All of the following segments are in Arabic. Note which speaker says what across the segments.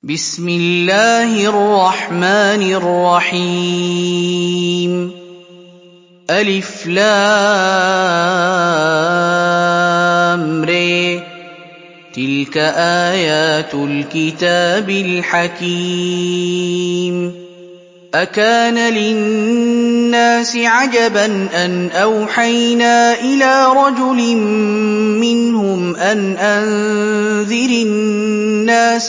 Speaker 1: بسم الله الرحمن الرحيم ألف لام ر تلك آيات الكتاب الحكيم أكان للناس عجبا أن أوحينا إلى رجل منهم أن أنذر الناس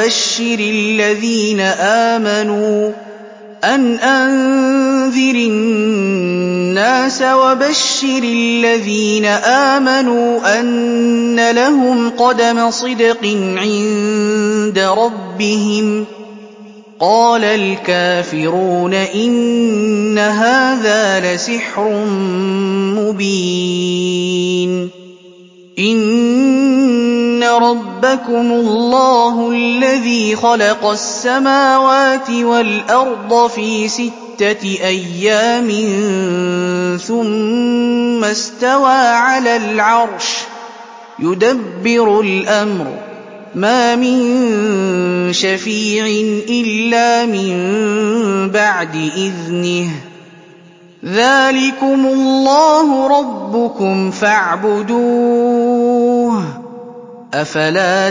Speaker 1: وبشر الذين آمنوا أن لهم قدم صدق عند ربهم قال الكافرون إن هذا لسحر مبين إن ربكم الله الذي خلق السماوات والأرض في 6 أيام ثم استوى على العرش يدبر الأمر ما من شفيع إلا من بعد إذنه ذلكم الله ربكم فاعبدوه أفلا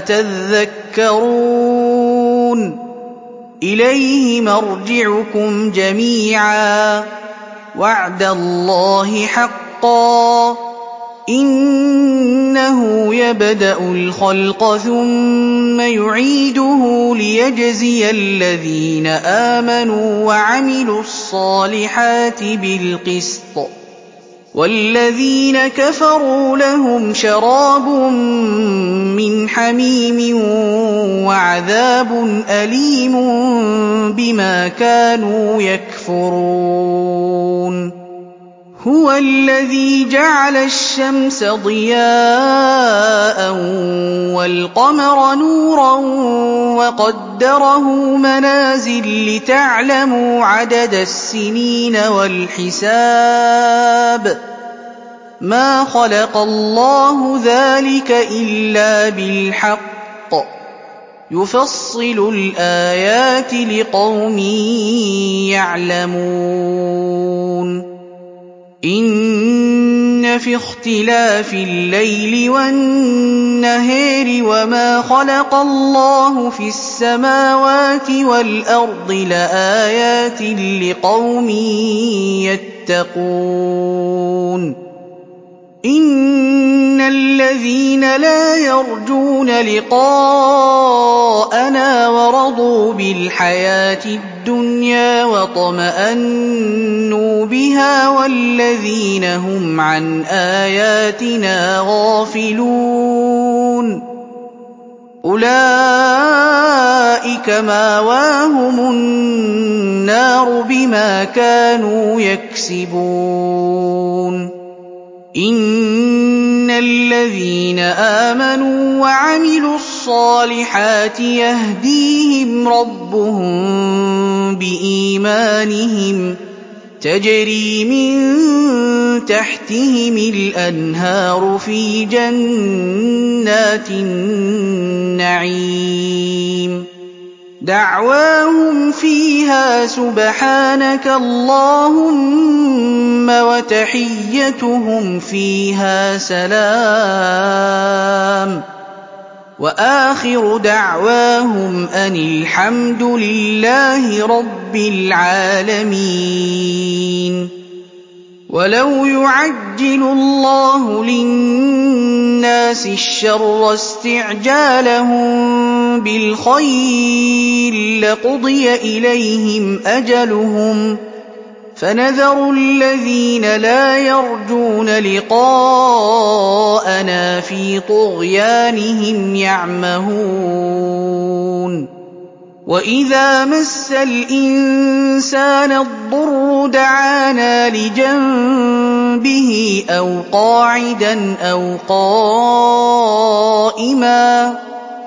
Speaker 1: تذكرون إليه مرجعكم جميعا وعد الله حقا إنه يبدأ الخلق ثم يعيده ليجزي الذين آمنوا وعملوا الصالحات بالقسط والذين كفروا لهم شراب من حميم وعذاب أليم بما كانوا يكفرون هو الذي جعل الشمس ضياء والقمر نورا وقدره منازل لتعلموا عدد السنين والحساب ما خلق الله ذلك إلا بالحق يفصل الآيات لقوم يعلمون إن في اختلاف الليل والنهار وما خلق الله في السماوات والأرض لآيات لقوم يتقون إن الذين لا يرجون لقاءنا ورضوا بالحياة الدنيا واطمأنوا بها والذين هم عن آياتنا غافلون أولئك مأواهم النار بما كانوا يكسبون إن الذين آمنوا وعملوا الصالحات يهديهم ربهم بإيمانهم تجري من تحتهم الأنهار في جنات النعيم دعواهم فيها سبحانك اللهم وتحيتهم فيها سلام وآخر دعواهم أن الحمد لله رب العالمين ولو يعجل الله للناس الشر استعجالهم بالخير لقضي إليهم أجلهم فنذر الذين لا يرجون لقاءنا في طغيانهم يعمهون وإذا مس الإنسان الضر دعانا لجنبه أو قاعدا أو قائما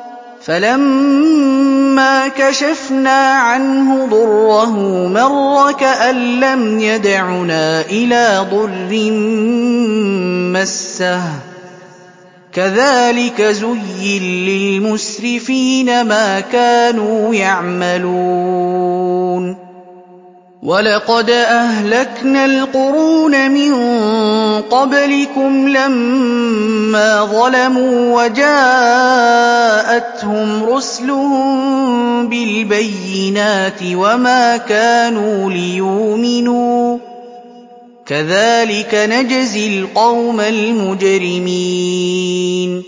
Speaker 1: فلما كشفنا عنه ضره مر كأن لم يدعنا إلى ضر مسه كَذَٰلِكَ زُيِّنَ لِلْمُسْرِفِينَ مَا كَانُوا يَعْمَلُونَ وَلَقَدْ أَهْلَكْنَا الْقُرُونَ مِن قَبْلِكُمْ لَمَّا ظَلَمُوا وَجَاءَتْهُمْ رُسُلُهُم بِالْبَيِّنَاتِ وَمَا كَانُوا لِيُؤْمِنُوا ۚ كَذَٰلِكَ نَجْزِي الْقَوْمَ الْمُجْرِمِينَ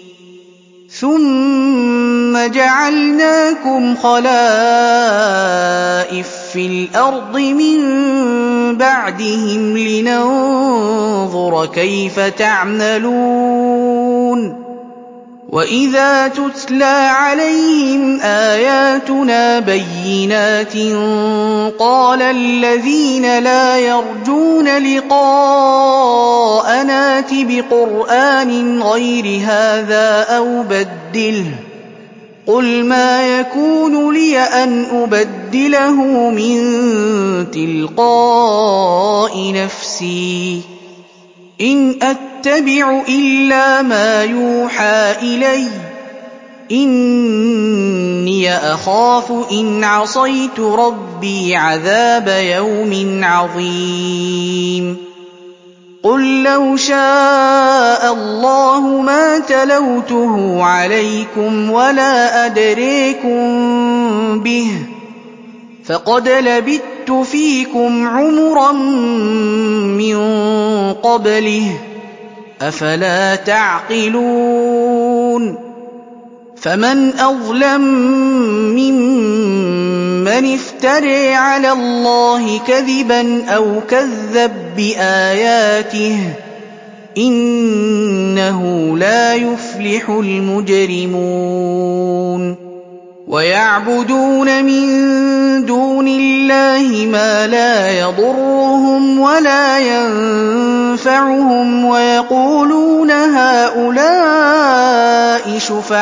Speaker 1: ثُمَّ جَعَلْنَاكُمْ خَلَائِفَ فِي الْأَرْضِ مِن بَعْدِهِمْ لِنَنظُرَ كَيْفَ تَعْمَلُونَ وَإِذَا تُتْلَىٰ عَلَيْهِمْ آيَاتُنَا بَيِّنَاتٍ قَالَ الَّذِينَ لَا يَرْجُونَ لِقَاءَنَا ائْتِ بِقُرْآنٍ غَيْرِ هَٰذَا أَوْ بَدِّلْهُ ۚ قُلْ مَا يَكُونُ لِيَ أَنْ أُبَدِّلَهُ مِن تِلْقَاءِ نَفْسِي ۖ إِنْ أَتَّبِعُ إِلَّا مَا يُوحَىٰ إِلَيَّ ۖ إِنِّي أَخَافُ إِنْ عَصَيْتُ رَبِّي عَذَابَ يَوْمٍ عَظِيمٍ قُل لَّوْ شَاءَ اللَّهُ مَا تَلَوْتُهُ عَلَيْكُمْ وَلَا أَدْرِيكُم بِهِ ۖ فَقَدْ لَبِثْتُ فِيكُمْ عُمُرًا مِّن قَبْلِهِ ۚ أَفَلَا تَعْقِلُونَ فَمَنْ أَظْلَمُ مِمَّنِ افْتَرَىٰ عَلَى اللَّهِ كَذِبًا أَوْ كَذَّبَ بِآيَاتِهِ ۚ إِنَّهُ لَا يُفْلِحُ الْمُجْرِمُونَ وَيَعْبُدُونَ مِن دُونِ اللَّهِ مَا لَا يَضُرُّهُمْ وَلَا يَنفَعُهُمْ وَيَقُولُونَ هَٰؤُلَاءِ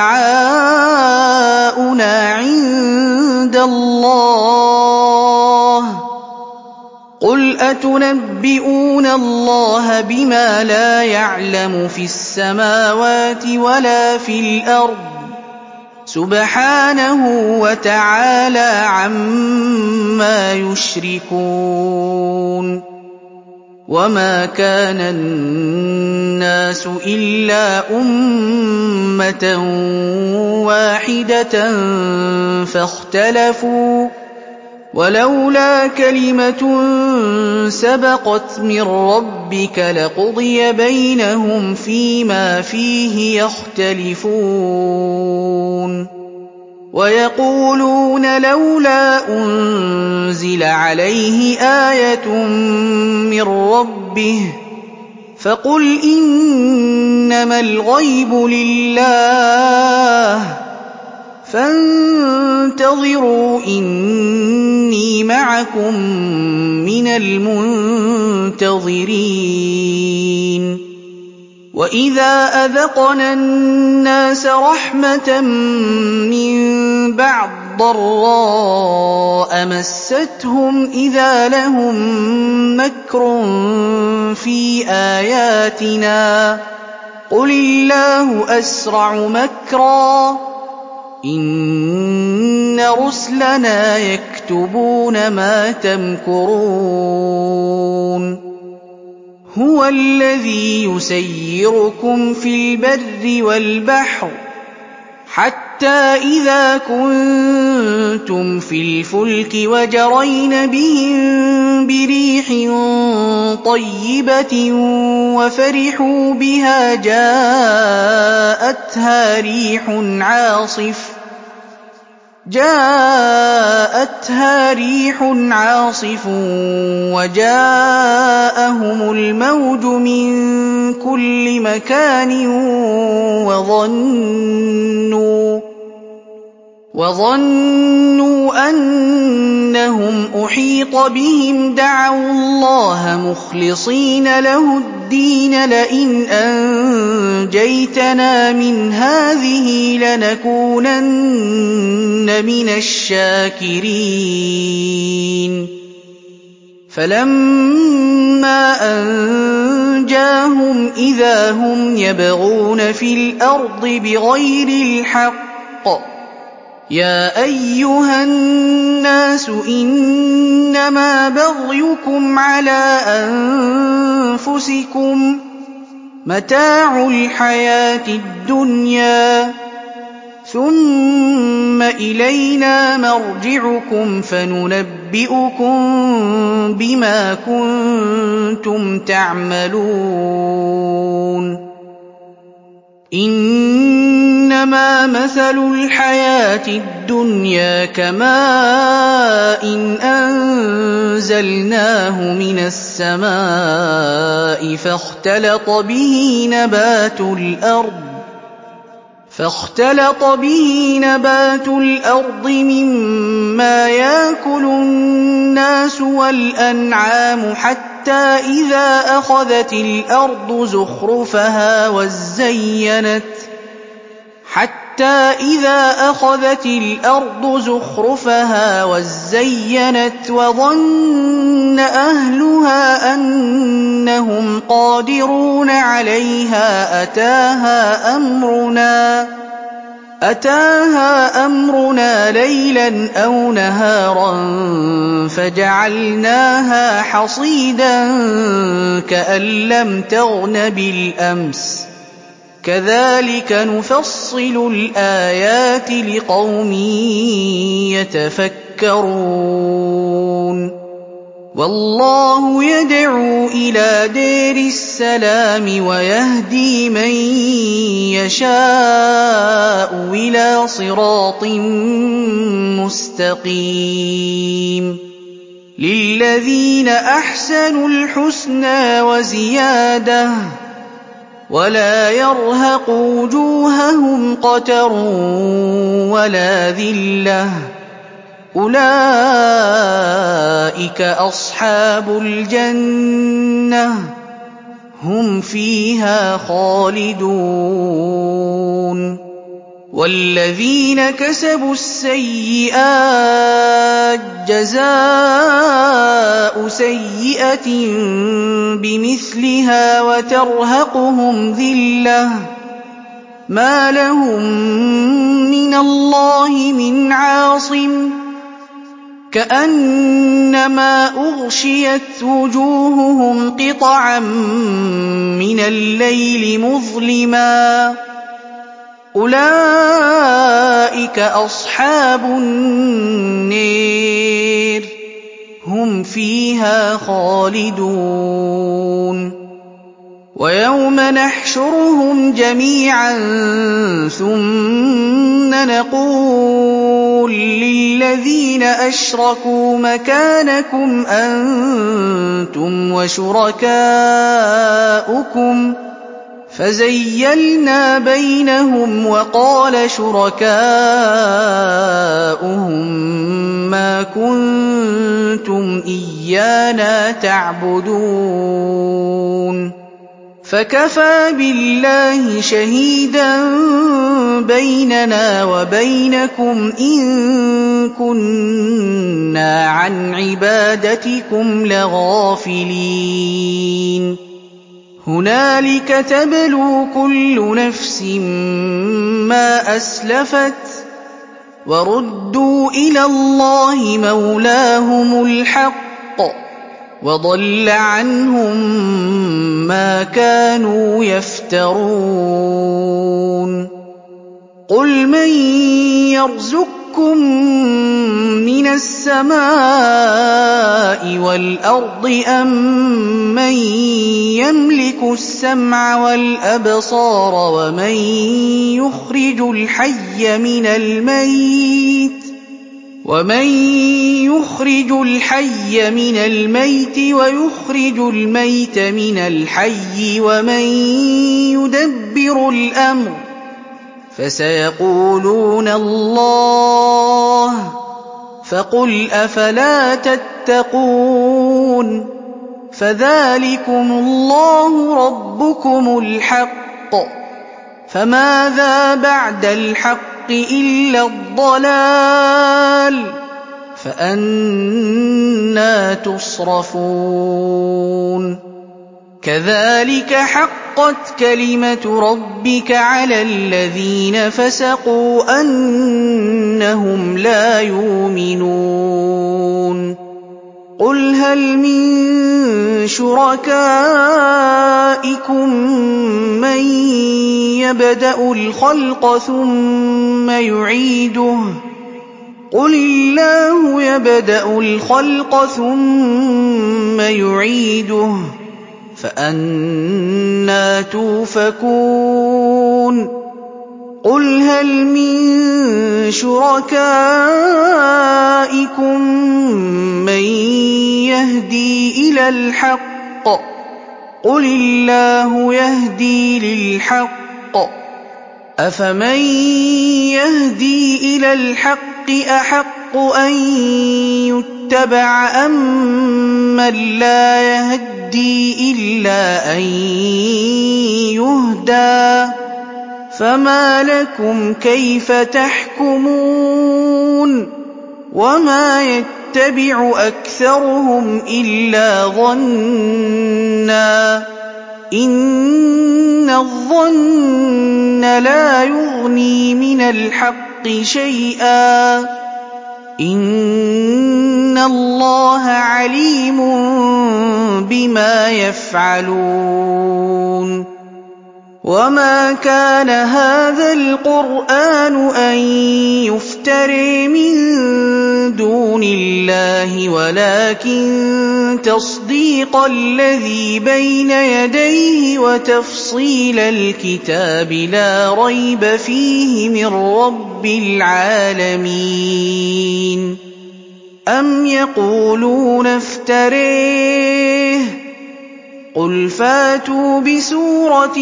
Speaker 1: شُفَعَاؤُنَا عِندَ اللَّهِ ۚ قُلْ أَتُنَبِّئُونَ اللَّهَ بِمَا لَا يَعْلَمُ فِي السَّمَاوَاتِ وَلَا فِي الْأَرْضِ ۚ سُبْحَانَهُ وَتَعَالَىٰ عَمَّا يُشْرِكُونَ وَمَا كَانَ النَّاسُ إِلَّا أُمَّةً وَاحِدَةً فَاخْتَلَفُوا ۚ وَلَوْلَا كَلِمَةٌ سَبَقَتْ مِن رَّبِّكَ لَقُضِيَ بَيْنَهُمْ فِيمَا فِيهِ يَخْتَلِفُونَ وَيَقُولُونَ لَوْلَا أُنزِلَ عَلَيْهِ آيَةٌ مِّن رَّبِّهِ ۖ فَقُلْ إِنَّمَا الْغَيْبُ لِلَّهِ فَانتَظِرُوا إِنِّي مَعَكُم مِّنَ الْمُنتَظِرِينَ وَإِذَا أَذَقْنَا النَّاسَ رَحْمَةً مِّن بَعْدِ ضَرَّاءَ مَسَّتْهُمْ إِذَا لَهُم مَّكْرٌ فِي آيَاتِنَا ۚ قُلِ اللَّهُ أَسْرَعُ مَكْرًا ۚ إِنَّ رُسُلَنَا يَكْتُبُونَ مَا تَمْكُرُونَ هُوَ الَّذِي يُسَيِّرُكُمْ فِي الْبَرِّ وَالْبَحْرِ حَتَّىٰ إِذَا كُنتُمْ فِي الْفُلْكِ وَجَرَيْنَ بِهِم بِرِيحٍ طَيِّبَةٍ وَفَرِحُوا بِهَا جَاءَتْهَا رِيحٌ عَاصِفٌ وَجَاءَهُمُ الْمَوْجُ مِن كُلِّ مَكَانٍ وَظَنُّوا أَنَّهُمْ أُحِيطَ بِهِمْ دَعَوُا اللَّهَ مُخْلِصِينَ لَهُ الدِّينَ لَئِنْ أَنجَيْتَنَا مِنْ هَٰذِهِ لَنَكُونَنَّ مِنَ الشَّاكِرِينَ فَلَمَّا أَنجَاهُمْ إِذَا هُمْ يَبْغُونَ فِي الْأَرْضِ بِغَيْرِ الْحَقِّ ۗ يَا أَيُّهَا النَّاسُ إِنَّمَا بَغْيُكُمْ عَلَىٰ أَنفُسِكُم ۖ مَّتَاعُ الْحَيَاةِ الدُّنْيَا ۖ ثُمَّ إِلَيْنَا مَرْجِعُكُمْ فَنُنَبِّئُكُم بِمَا كُنتُمْ تَعْمَلُونَ إِنَّمَا مَثَلُ الْحَيَاةِ الدُّنْيَا كَمَاءٍ أَنزَلْنَاهُ مِنَ السَّمَاءِ فاختلط به نبات الأرض مما يأكل الناس والأنعام حتى إذا أخذت الأرض زخرفها وزينت وظن أهلها أنهم قادرون عليها أتاها أمرنا ليلا أو نهارا فجعلناها حصيدا كأن لم تغن بالأمس ۚ كَذَٰلِكَ نُفَصِّلُ الْآيَاتِ لِقَوْمٍ يَتَفَكَّرُونَ وَاللَّهُ يَدْعُو إِلَىٰ دَارِ السَّلَامِ وَيَهْدِي مَن يَشَاءُ إِلَىٰ صِرَاطٍ مُّسْتَقِيمٍ لِّلَّذِينَ أَحْسَنُوا الْحُسْنَىٰ وَزِيَادَةٌ ۖ وَلَا يَرْهَقُ وُجُوهَهُمْ قَتَرٌ وَلَا ذِلَّةٌ ۚ أُولَٰئِكَ أَصْحَابُ الْجَنَّةِ ۖ هُمْ فِيهَا خَالِدُونَ وَالَّذِينَ كَسَبُوا السَّيِّئَاتِ جَزَاءُ سَيِّئَةٍ بِمِثْلِهَا وَتَرْهَقُهُمْ ذِلَّةٌ ۖ مَّا لَهُم مِّنَ اللَّهِ مِنْ عَاصِمٍ ۖ كَأَنَّمَا أُغْشِيَتْ وُجُوهُهُمْ قِطَعًا مِّنَ اللَّيْلِ مُظْلِمًا ۚ أُولَٰئِكَ أَصْحَابُ النَّارِ ۖ هُمْ فِيهَا خَالِدُونَ وَيَوْمَ نَحْشُرُهُمْ جَمِيعًا ثُمَّ نَقُولُ لِلَّذِينَ أَشْرَكُوا مَكَانَكُمْ أَنتُمْ وَشُرَكَاؤُكُمْ ۚ فَزَيَّلْنَا بَيْنَهُمْ وَقَالَ شُرَكَاؤُهُم مَّا كُنتُمْ إِيَّانَا تَعْبُدُونَ فَكَفَىٰ بِاللَّهِ شَهِيدًا بَيْنَنَا وَبَيْنَكُمْ إِن كُنَّا عَنْ عِبَادَتِكُمْ لَغَافِلِينَ هُنَالِكَ تَبْلُو كُلُّ نَفْسٍ مَّا أَسْلَفَتْ وَرُدُّوا إِلَى اللَّهِ مَوْلَاهُمُ الْحَقِّ ۖ وَضَلَّ عَنْهُم مَّا كَانُوا يَفْتَرُونَ قُلْ مَن يَرْزُقكُّم مِّنَ السَّمَاءِ وَالْأَرْضِ أَمَّن يَمْلِكُ السَّمْعَ وَالْأَبْصَارَ وَمَن يُخْرِجُ الْحَيَّ مِنَ الْمَيِّتِ وَيُخْرِجُ الْمَيْتَ مِنَ الْحَيِّ وَمَن يُدَبِّرُ الْأَمْرَ ۚ فَسَيَقُولُونَ اللَّهُ ۚ فَقُلْ أَفَلَا تَتَّقُونَ فَذَٰلِكُمُ اللَّهُ رَبُّكُمُ الْحَقُّ ۖ فَمَاذَا بَعْدَ الْحَقِّ إِلَّا الضَّلَالُ ۖ فأنى تصرفون كذلك حقت كلمة ربك على الذين فسقوا أنهم لا يؤمنون قل هل من شركائكم من يبدأ الخلق ثم يعيده قل الله يبدأ الخلق ثم يعيده فأنى توفكون قل هل من شركائكم من يهدي إلى الحق قل الله يهدي للحق أفمن يهدي إلى الحق أحق أن يتبع أمن لا يهدي إلا أن يهدى فما لكم كيف تحكمون وما يتبع أكثرهم إلا ظنا إن الظن لا يغني من الحق شيئا إن الله عليم بما يفعلون وما كان هذا القرآن أن يفتري من دون الله ولكن تصديق الذي بين يديه وتفصيل الكتاب لا ريب فيه من رب العالمين أم يقولون افتريه قل فاتوا بسورة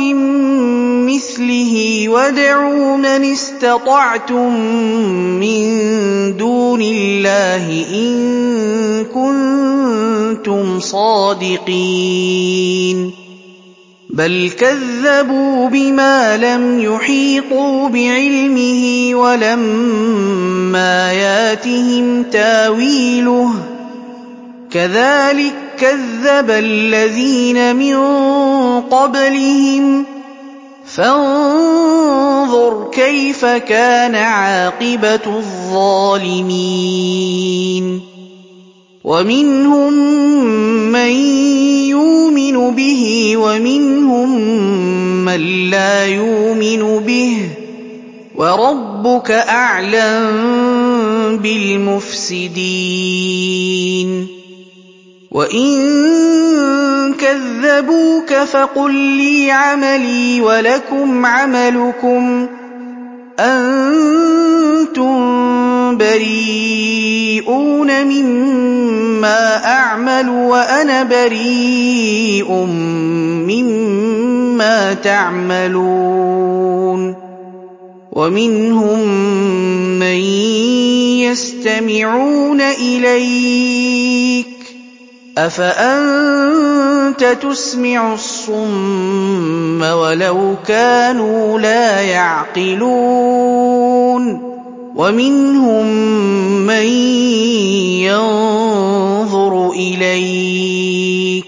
Speaker 1: مثله وادعوا من استطعتم من دون الله إن كنتم صادقين بل كذبوا بما لم يحيطوا بعلمه ولما ياتهم تاويله كذلك كذب الذين من قبلهم فانظر كيف كان عاقبة الظالمين ومنهم من يؤمن به ومنهم من لا يؤمن به وربك أعلم بالمفسدين وإن كذبوك فقل لي عملي ولكم عملكم أنتم بريئون مما أعمل وأنا بريء مما تعملون ومنهم من يستمعون إليك أفأنت تسمع الصم ولو كانوا لا يعقلون ومنهم من ينظر إليك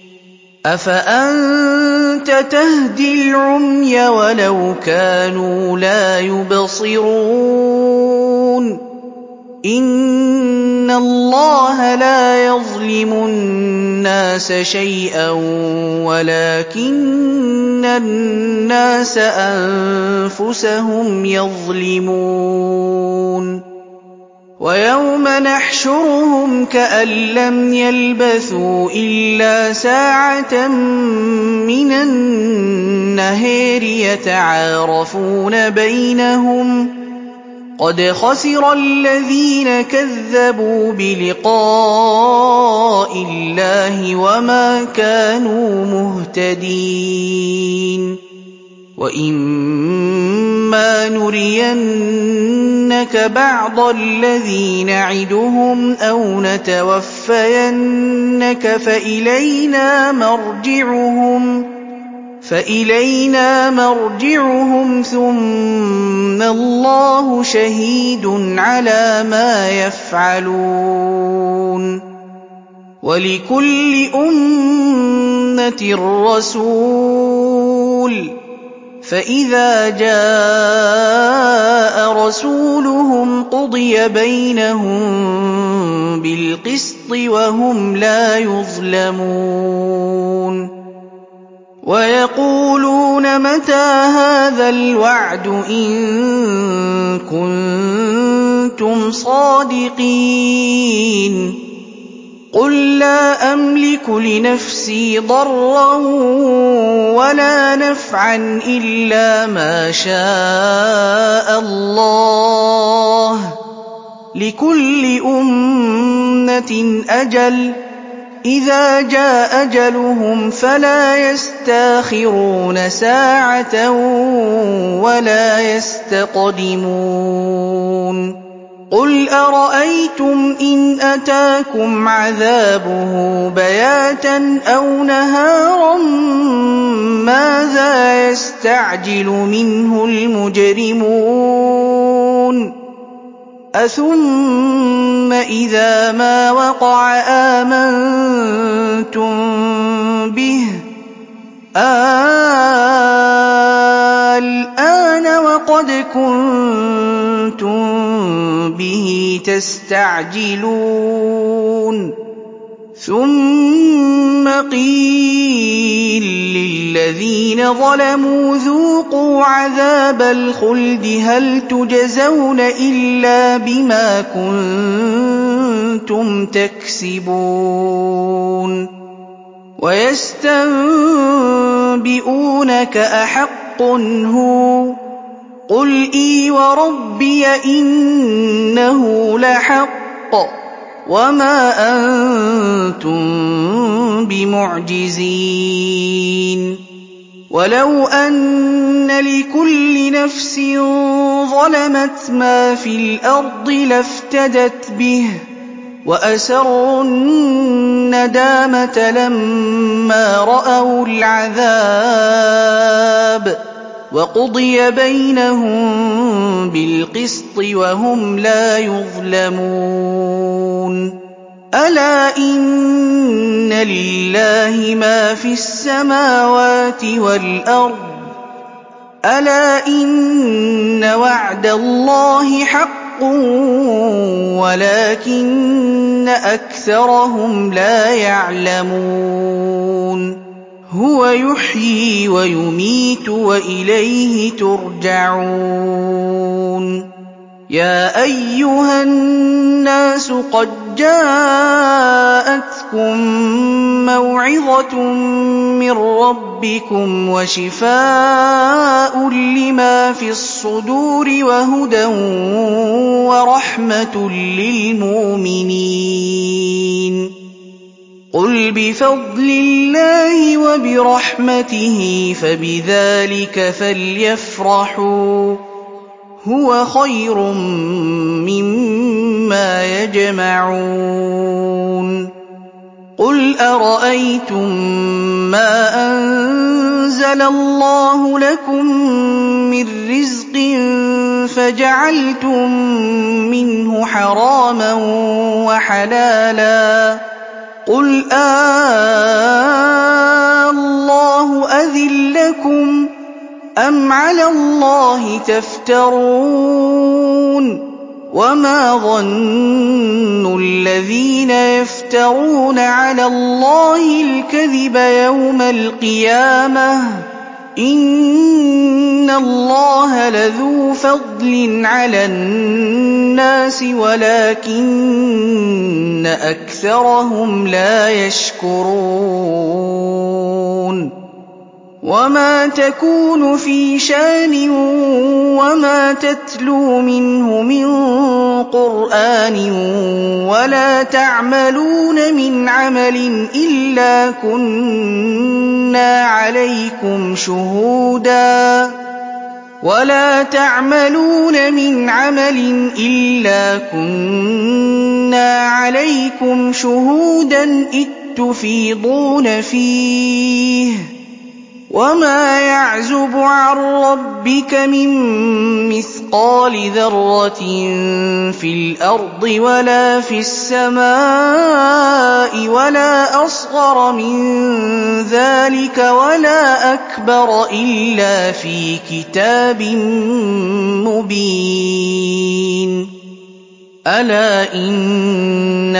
Speaker 1: أفأنت تهدي العمي ولو كانوا لا يبصرون إن الله لا يظلم الناس شيئا ولكن الناس أنفسهم يظلمون ويوم نحشرهم كأن لم يلبثوا إلا ساعة من النهار يتعارفون بينهم قد خسر الذين كذبوا بلقاء الله وما كانوا مهتدين وإما نرينك بعض الذي نعدهم أو نتوفينك فإلينا مرجعهم ثم الله شهيد على ما يفعلون ولكل أمة رسول فإذا جاء رسولهم قضي بينهم بالقسط وهم لا يظلمون ويقولون متى هذا الوعد إن كنتم صادقين قل لا أملك لنفسي ضرا ولا نفعا إلا ما شاء الله لكل أمة أجل إذا جاء أجلهم فلا يستاخرون ساعة ولا يستقدمون قل أرأيتم إن أتاكم عذابه بياتا أو نهارا ماذا يستعجل منه المجرمون أثم إذا ما وقع آمنتم به الآن وقد كنتم به تستعجلون ثم قيل للذين ظلموا ذوقوا عذاب الخلد هل تجزون إلا بما كنتم تكسبون ويستنبئونك أحق هو قل إي وربي إنه لحق وما أنتم بمعجزين ولو أن لكل نفس ظلمت ما في الأرض لافتدت به وأسروا الندامة لما رأوا العذاب وقضي بينهم بالقسط وهم لا يظلمون ألا إن لله ما في السماوات والأرض ألا إن وعد الله حق ولكن أكثرهم لا يعلمون هو يحيي ويميت وإليه ترجعون يا أيها الناس قد جاءتكم موعظة من ربكم وشفاء لما في الصدور وهدى ورحمة للمؤمنين قل بفضل الله وبرحمته فبذلك فليفرحوا هو خير مما يجمعون قل أرأيتم ما أنزل الله لكم من رزق فجعلتم منه حراما وحلالا قل الله أذن لكم أم على الله تفترون وما ظن الذين يفترون على الله الكذب يوم القيامة إن الله لذو فضل على الناس ولكن أكثرهم لا يشكرون وما تكون في شان وما تتلو منه من قرآن ولا تعملون من عمل إلا كنا عليكم شهودا إذ تفيضون فيه وَمَا يَعْزُبُ عَن رَّبِّكَ مِن مِّثْقَالِ ذَرَّةٍ فِي الْأَرْضِ وَلَا فِي السَّمَاءِ وَلَا أَصْغَرَ مِن ذَٰلِكَ وَلَا أَكْبَرَ إِلَّا فِي كِتَابٍ مُّبِينٍ أَلَا إِنَّ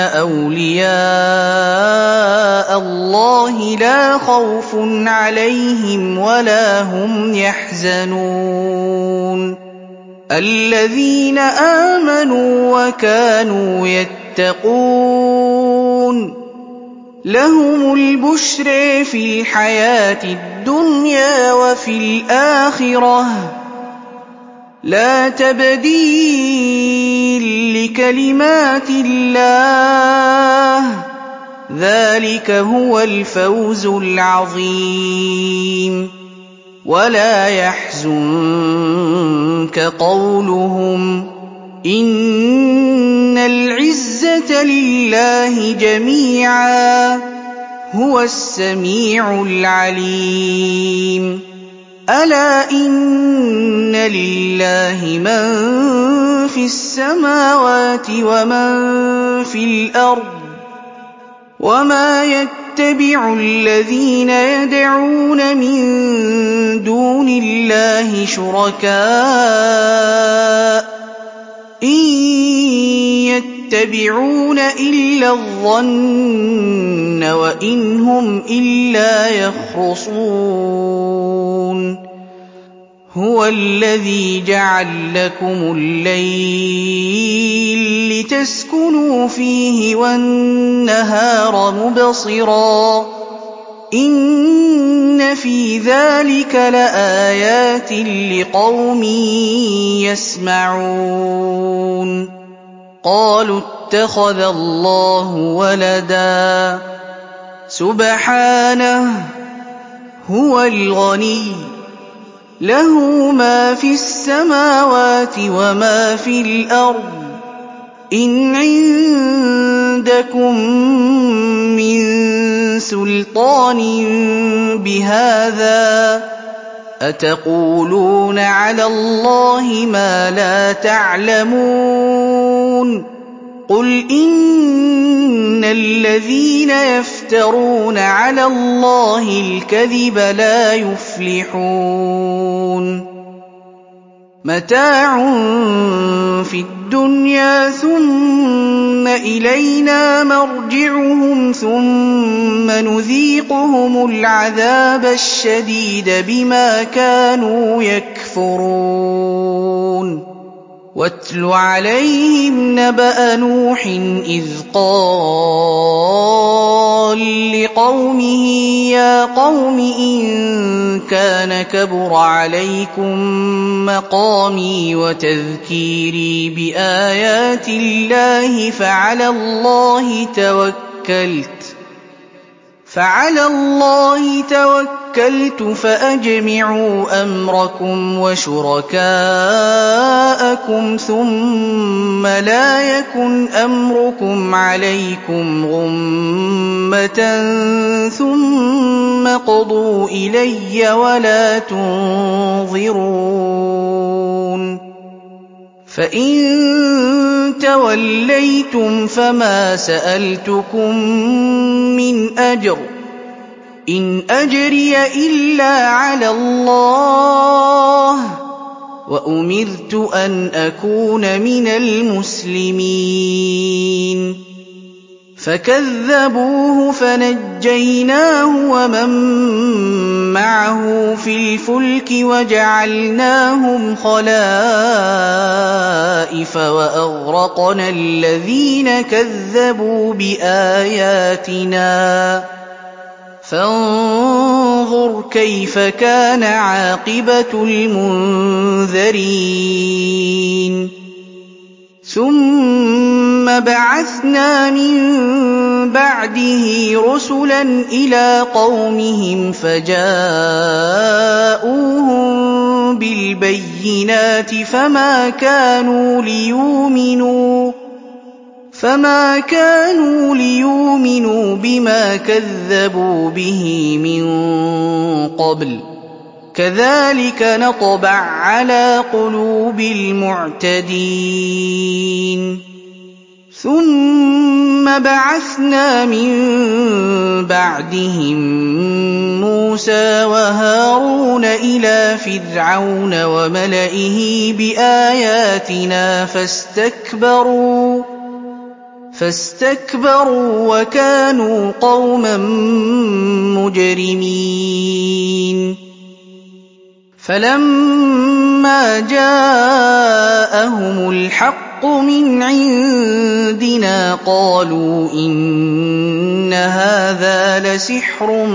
Speaker 1: أَوْلِيَاءَ اللَّهِ لَا خَوْفٌ عَلَيْهِمْ وَلَا هُمْ يَحْزَنُونَ الَّذِينَ آمَنُوا وَكَانُوا يَتَّقُونَ لَهُمُ الْبُشْرَىٰ فِي الْحَيَاةِ الدُّنْيَا وَفِي الْآخِرَةِ لَا تَبْدِيلَ لِكَلِمَاتِ اللَّهِ ۚ ذَٰلِكَ هُوَ الْفَوْزُ الْعَظِيمُ وَلَا يَحْزُنكَ قَوْلُهُمْ ۘ إِنَّ الْعِزَّةَ لِلَّهِ جَمِيعًا ۚ هُوَ السَّمِيعُ الْعَلِيمُ أَلَا إِنَّ لِلَّهِ مَن فِي السَّمَاوَاتِ وَمَن فِي الْأَرْضِ ۗ وَمَا يَتَّبِعُ الَّذِينَ يَدْعُونَ مِن دُونِ اللَّهِ شُرَكَاءَ ۚ إِن يَتَّبِعُونَ إِلَّا الظَّنَّ وَإِنْ هُمْ إِلَّا يَخْرُصُونَ هُوَ الَّذِي جَعَلَ لَكُمُ اللَّيْلَ لِتَسْكُنُوا فِيهِ وَالنَّهَارَ مُبْصِرًا ۚ إِنَّ فِي ذَٰلِكَ لَآيَاتٍ لِّقَوْمٍ يَسْمَعُونَ قَالُوا اتَّخَذَ اللَّهُ وَلَدًا ۗ سُبْحَانَهُ ۖ هُوَ الْغَنِيُّ ۖ لَهُ مَا فِي السَّمَاوَاتِ وَمَا فِي الْأَرْضِ ۚ إِنْ عِندَكُم مِّن سُلْطَانٍ بِهَٰذَا ۚ أَتَقُولُونَ عَلَى اللَّهِ مَا لَا تَعْلَمُونَ قُلْ إِنَّ الَّذِينَ يَفْتَرُونَ عَلَى اللَّهِ الْكَذِبَ لَا يُفْلِحُونَ مَتَاعٌ فِي الدُّنْيَا ثُمَّ إِلَيْنَا مَرْجِعُهُمْ ثُمَّ نُذِيقُهُمُ الْعَذَابَ الشَّدِيدَ بِمَا كَانُوا يَكْفُرُونَ وَاتْلُ عَلَيْهِمْ نَبَأَ نُوحٍ إِذْ قَالَ لِقَوْمِهِ يَا قَوْمِ إِن كَانَ كَبُرَ عَلَيْكُم مَّقَامِي وَتَذْكِيرِي بِآيَاتِ اللَّهِ فَعَلَى اللَّهِ تَوَكَّلْتُ فَأَجْمِعُوا أَمْرَكُمْ وَشُرَكَاءَكُمْ ثُمَّ لَا يَكُنْ أَمْرُكُمْ عَلَيْكُمْ غُمَّةً ثُمَّ اقْضُوا إِلَيَّ وَلَا تُنظِرُونِ فَإِن تَوَلَّيْتُمْ فَمَا سَأَلْتُكُم مِّنْ أَجْرٍ ۖ إِنْ أَجْرِيَ إِلَّا عَلَى اللَّهِ ۖ وَأُمِرْتُ أَنْ أَكُونَ مِنَ الْمُسْلِمِينَ فَكَذَّبُوهُ فَنَجَّيْنَاهُ وَمَن مَّعَهُ فِي الْفُلْكِ وَجَعَلْنَاهُمْ خَلَائِفَ وَأَغْرَقْنَا الَّذِينَ كَذَّبُوا بِآيَاتِنَا ۖ فَانظُرْ كَيْفَ كَانَ عَاقِبَةُ الْمُنذَرِينَ ثُمَّ بَعَثْنَا مِن بَعْدِهِ رُسُلًا إِلَىٰ قَوْمِهِمْ فَجَاءُوهُم بِالْبَيِّنَاتِ فَمَا كَانُوا لِيُؤْمِنُوا فما كانوا ليؤمنوا بما كذبوا به من قبل كذلك نطبع على قلوب المعتدين ثم بعثنا من بعدهم موسى وهارون إلى فرعون وملئه بآياتنا فاستكبروا وكانوا قوما مجرمين فلما جاءهم الحق من عندنا قالوا إن هذا لسحر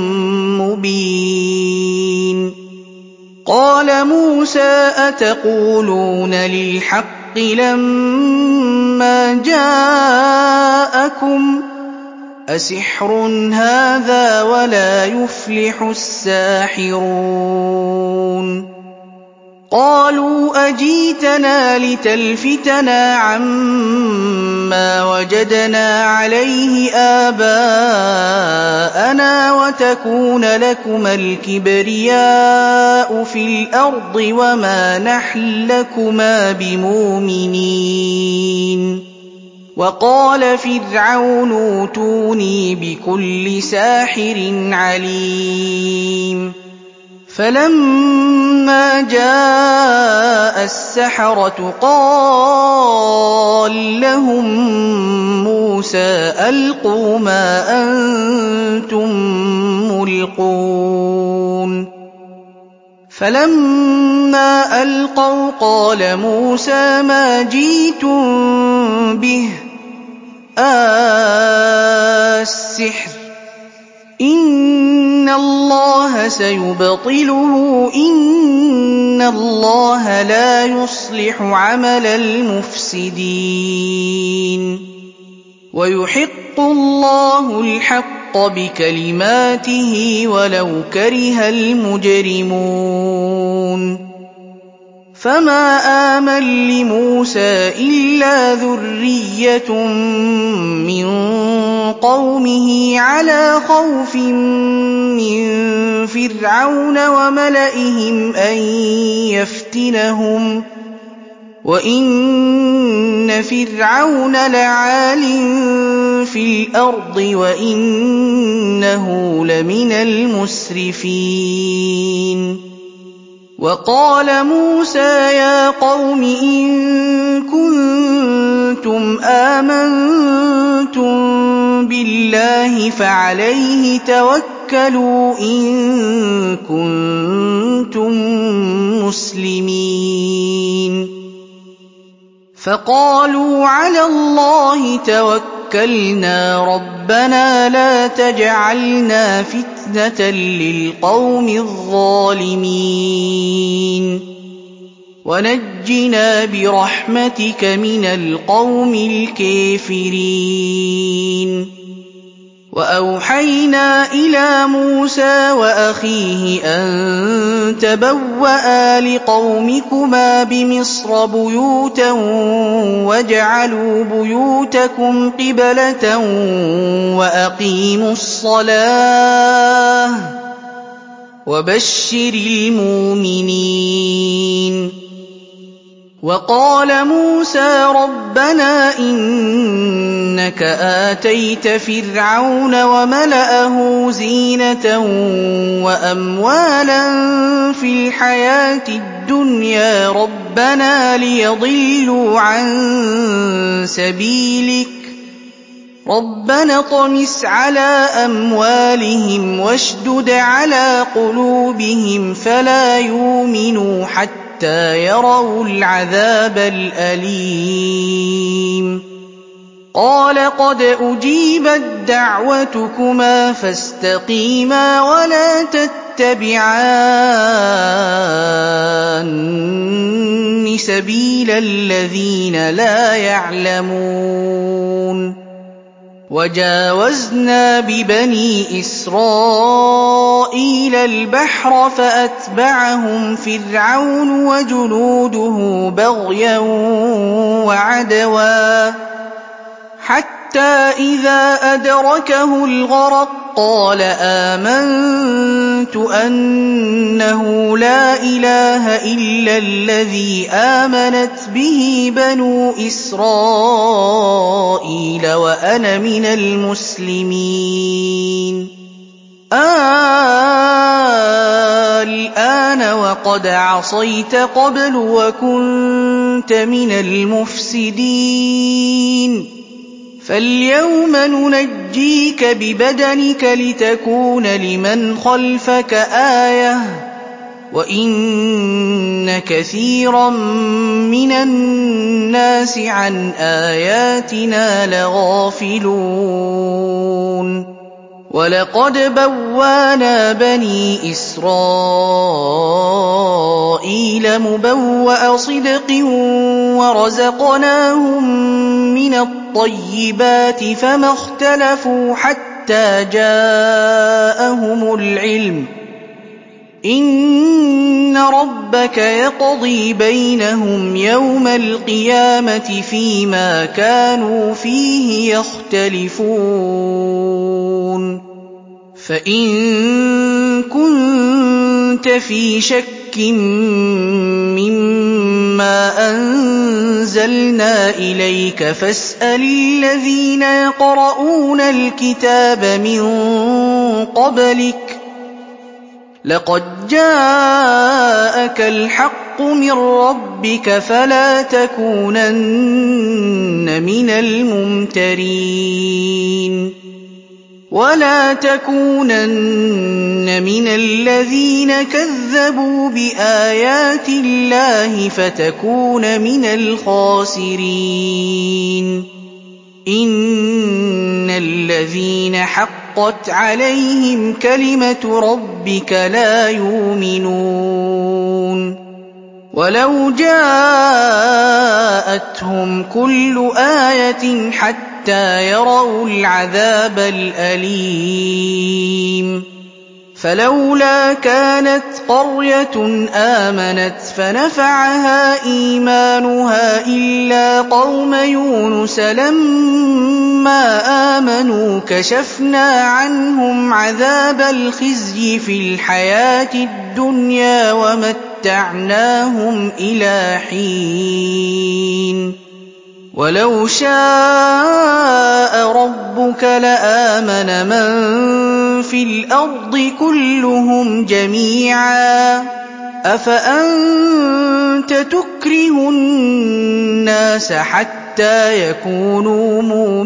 Speaker 1: مبين قال موسى أتقولون للحق لما جاءكم أسحر هذا ولا يفلح الساحرون قالوا أجيتنا لتلفتنا عما وجدنا عليه آباءنا وتكون لكما الكبرياء في الأرض وما نحن لكما بمؤمنين وقال فرعون ائتوني بكل ساحر عليم فلما جاء السحرة قال لهم موسى ألقوا ما أنتم ملقون فلما ألقوا قال موسى ما جئتم به السحر إن الله سيبطله إن الله لا يصلح عمل المفسدين ويحق الله الحق بكلماته ولو كره المجرمون فما آمن لموسى إلا ذرية من قومه على خوف من فرعون وملئهم أن يفتنهم وإن فرعون لعال في الأرض وإنه لمن المسرفين وقال موسى يا قوم إن كنتم آمنتم بالله فعليه توكلوا إن كنتم مسلمين فقالوا على الله توكلنا ربنا لا تجعلنا فتنة للقوم الظالمين ونجنا برحمتك من القوم الكافرين وأوحينا إلى موسى وأخيه أن تبوأ لقومكما بمصر بيوتا واجعلوا بيوتكم قبلة وأقيموا الصلاة وبشر المؤمنين وقال موسى ربنا إنك آتيت فرعون وملأه زينة وأموالا في الحياة الدنيا ربنا ليضلوا عن سبيلك ربنا اطمس على أموالهم واشدد على قلوبهم فلا يؤمنوا حتى يروا العذاب الأليم قال قد أجيبت دعوتكما فاستقيما ولا تتبعان سبيل الذين لا يعلمون وجاوزنا ببني إسرائيل البحر فأتبعهم فرعون وجنوده بغيا وعدوا حتى إذا أدركه الغرق قال آمنت أنه لا إله إلا الذي آمنت به بنو إسرائيل وأنا من المسلمين. الآن وقد عصيت قبل وكنت من المفسدين. فاليوم ننجيك ببدنك لتكون لمن خلفك آية وإن كثيرا من الناس عن آياتنا لغافلون. ولقد بوّأنا بني إسرائيل مبوأ صدق ورزقناهم من الطيبات فما اختلفوا حتى جاءهم العلم. إن ربك يقضي بينهم يوم القيامة فيما كانوا فيه يختلفون. فإن كنت في شك مما أنزلنا إليك فاسأل الذين يقرؤون الكتاب من قبلك. لقد جاءك الحق من ربك فلا تكونن من الممترين. ولا تكونن من الذين كذبوا بآيات الله فتكون من الخاسرين. إن الذين حقت عليهم كلمة ربك لا يؤمنون. ولو جاءتهم كل آية حتى يروا العذاب الأليم. فلولا كانت قرية آمنت فنفعها إيمانها إلا قوم يونس لما آمنوا كشفنا عنهم عذاب الخزي في الحياة الدنيا ومتعناهم إلى حين. ولو شاء ربك لآمن من في الأرض كلهم جميعا أفأنت تكره الناس حتى يكونوا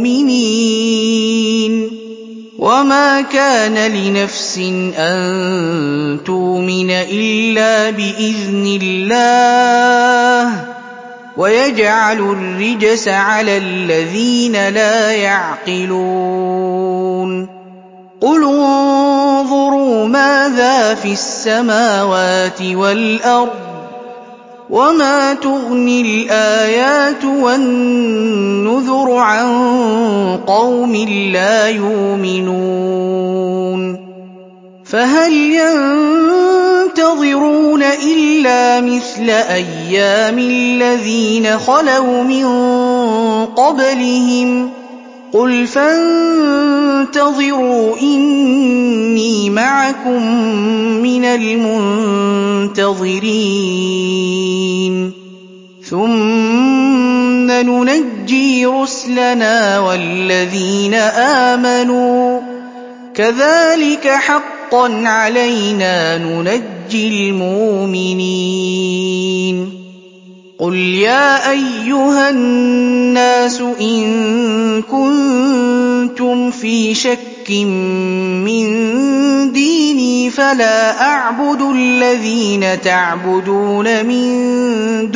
Speaker 1: مؤمنين. وما كان لنفس أن تؤمن إلا بإذن الله ويجعل الرجس على الذين لا يعقلون. قل انظروا ماذا في السماوات والأرض وما تغني الآيات والنذر عن قوم لا يؤمنون. فهل ينتظرون إلا مثل أيام الذين خلوا من قبلهم قل فانتظروا إني معكم من المنتظرين. ثم ننجي رسلنا والذين آمنوا كذلك حقا علينا ننجي المؤمنين. قل يا أيها الناس إن كنتم في شك من ديني فلا أعبد الذين تعبدون من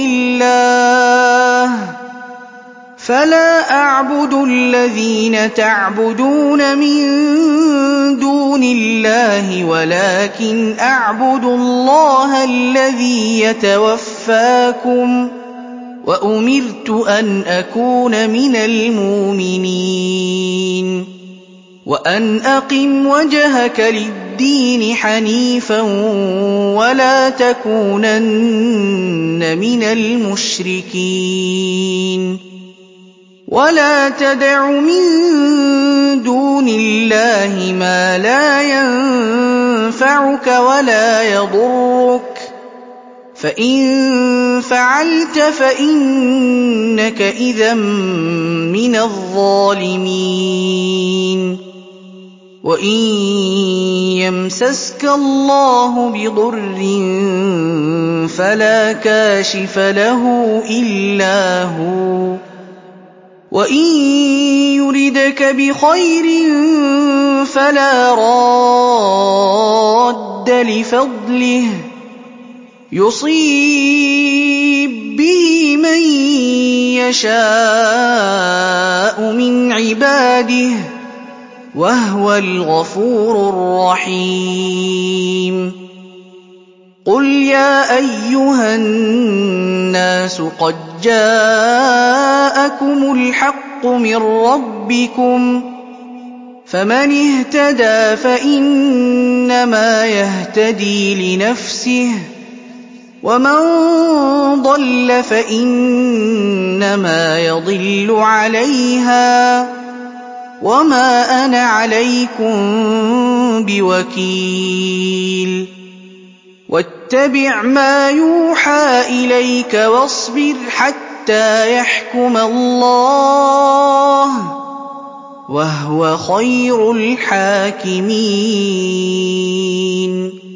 Speaker 1: دون الله ولكن أعبد الله الذي يتوفاكم وأمرت أن أكون من المؤمنين. وأن أقم وجهك للدين حنيفا ولا تكونن من المشركين. وَلَا تَدْعُ مِن دُونِ اللَّهِ مَا لَا يَنفَعُكَ وَلَا يَضُرُّكَ ۖ فَإِن فَعَلْتَ فَإِنَّكَ إِذًا مِّنَ الظَّالِمِينَ وَإِن يَمْسَسْكَ اللَّهُ بِضُرٍّ فَلَا كَاشِفَ لَهُ إِلَّا هُوَ وَإِن يُرِدْكَ بِخَيْرٍ فَلَا رَادَّ لِفَضْلِهِ ۚ يُصِيبُ بِهِ مَن يَشَاءُ مِنْ عِبَادِهِ ۚ وَهُوَ الْغَفُورُ الرَّحِيمُ قُلْ يَا أَيُّهَا النَّاسُ قَدْ جَاءَكُمُ الْحَقُّ مِن رَّبِّكُمْ ۖ فَمَنِ اهْتَدَىٰ فَإِنَّمَا يَهْتَدِي لِنَفْسِهِ ۖ وَمَن ضَلَّ فَإِنَّمَا يَضِلُّ عَلَيْهَا ۖ وَمَا أَنَا عَلَيْكُم بِوَكِيلٍ وَاتَّبِعْ مَا يُوحَىٰ إِلَيْكَ وَاصْبِرْ حَتَّىٰ يَحْكُمَ اللَّهُ ۚ وَهُوَ خَيْرُ الْحَاكِمِينَ